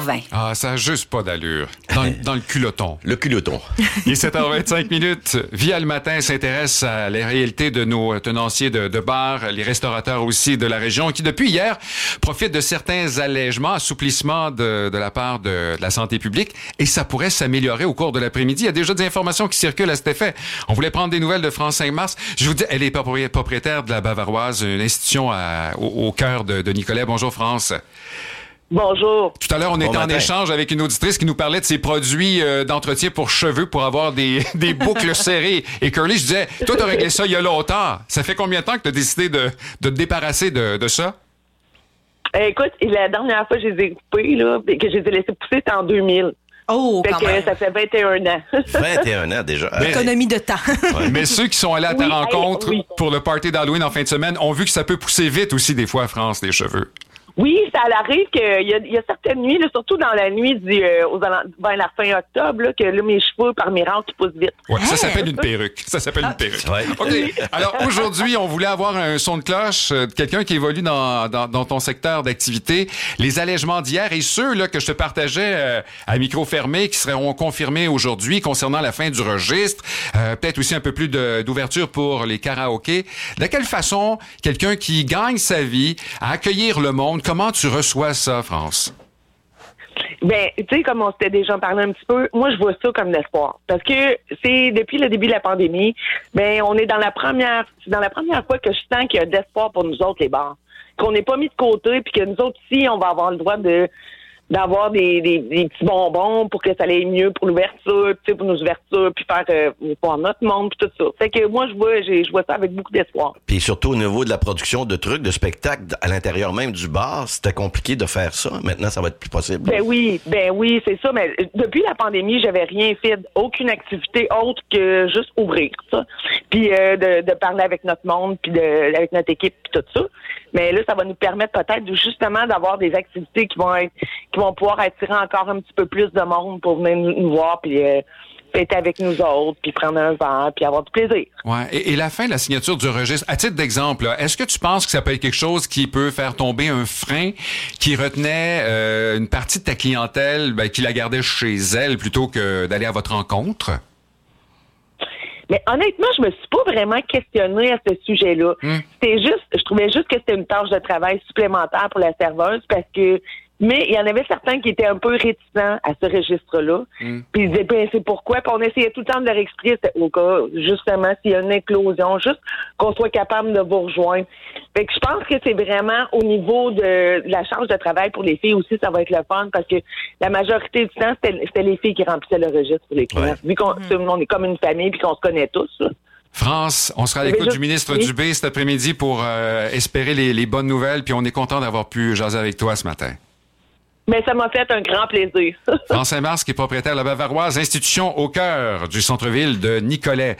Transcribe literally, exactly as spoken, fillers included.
vingt. Ah, ça n'a juste pas d'allure. Dans, le- dans le culotton. Le culotton. Il est sept heures vingt-cinq minutes. Via le matin s'intéresse à la réalité de nos tenanciers de, de bars, les restaurateurs aussi de la région, qui depuis hier profitent de certains allègements, assouplissements de, de la part de, de la santé publique, et ça pourrait s'améliorer au cours de l'après-midi. Il y a déjà des informations qui circulent à cet effet. On voulait prendre des nouvelles de France Saint-Mars. Je vous dis, elle est propri- propriétaire de la Bavaroise, une institution à- au, au cœur de, de Nicolet. Bonjour France. Bonjour. Tout à l'heure, on Bon était en matin. échange avec une auditrice qui nous parlait de ses produits euh, d'entretien pour cheveux pour avoir des, des boucles serrées. Et Curly, je disais, toi, t'as réglé ça il y a longtemps. Ça fait combien de temps que t'as décidé de, de te débarrasser de, de ça? Euh, écoute, la dernière fois que je les ai coupés, là, et que je les ai laissés pousser, c'était en deux mille. Oh, Fait quand que même. ça fait vingt et un ans. vingt et un ans déjà. Mais- Économie de temps. Mais ceux qui sont allés à ta Oui, rencontre hey, oui. pour le party d'Halloween en fin de semaine ont vu que ça peut pousser vite aussi des fois, France, les cheveux. Oui, ça arrive qu'il y a, il y a certaines nuits, là, surtout dans la nuit du, euh, aux allant- vers la fin octobre, là, que là, mes cheveux, par miracle, qui poussent vite. Ouais, ça Hey! s'appelle une perruque. Ça s'appelle une perruque. Ouais. OK. Alors, aujourd'hui, on voulait avoir un son de cloche euh, de quelqu'un qui évolue dans, dans, dans ton secteur d'activité. Les allègements d'hier et ceux là, que je te partageais euh, à micro fermé qui seront confirmés aujourd'hui concernant la fin du registre. Euh, peut-être aussi un peu plus de- d'ouverture pour les karaokés. De quelle façon quelqu'un qui gagne sa vie à accueillir le monde, comment tu reçois ça, France? Ben, tu sais, comme on s'était déjà parlé un petit peu, moi, je vois ça comme l'espoir. Parce que c'est depuis le début de la pandémie, ben, on est dans la première, c'est dans la première fois que je sens qu'il y a d'espoir pour nous autres, les bars. Qu'on n'est pas mis de côté, puis que nous autres, ici, on va avoir le droit de d'avoir des, des, des petits bonbons pour que ça aille mieux pour l'ouverture, tu sais, pour nos ouvertures, puis faire euh, pour notre monde, puis tout ça. Fait que moi, je vois, j'ai, je vois ça avec beaucoup d'espoir. Puis surtout au niveau de la production de trucs, de spectacles à l'intérieur même du bar, c'était compliqué de faire ça. Maintenant, ça va être plus possible. Ben oui, ben oui, c'est ça. Mais depuis la pandémie, j'avais rien fait, aucune activité autre que juste ouvrir ça, puis euh, de, de parler avec notre monde, puis de, avec notre équipe, puis tout ça. Mais là, ça va nous permettre peut-être de, justement d'avoir des activités qui vont être, qui vont pouvoir attirer encore un petit peu plus de monde pour venir nous, nous voir, puis euh, être avec nous autres, puis prendre un verre, puis avoir du plaisir. Ouais. Et, et la fin de la signature du registre, à titre d'exemple, là, est-ce que tu penses que ça peut être quelque chose qui peut faire tomber un frein qui retenait euh, une partie de ta clientèle, ben, qui la gardait chez elle plutôt que d'aller à votre rencontre? Mais honnêtement, je me suis pas vraiment questionnée à ce sujet-là. Mm. C'était juste, je trouvais juste que c'était une tâche de travail supplémentaire pour la serveuse parce que, mais il y en avait certains qui étaient un peu réticents à ce registre-là. Mm. Puis ils disaient, ben, c'est pourquoi. Puis on essayait tout le temps de leur expliquer, c'était au cas, justement, s'il y a une éclosion, juste qu'on soit capable de vous rejoindre. Fait que je pense que c'est vraiment au niveau de, de la charge de travail pour les filles aussi, ça va être le fun parce que la majorité du temps, c'était, c'était les filles qui remplissaient le registre pour les clients. Ouais. Vu qu'on on est comme une famille puis qu'on se connaît tous, là. France, on sera à Je vais l'écoute juste- du ministre oui. Dubé cet après-midi pour euh, espérer les, les bonnes nouvelles, puis on est content d'avoir pu jaser avec toi ce matin. Mais ça m'a fait un grand plaisir. France Saint-Mars, qui est propriétaire de la Bavaroise, institution au cœur du centre-ville de Nicolet.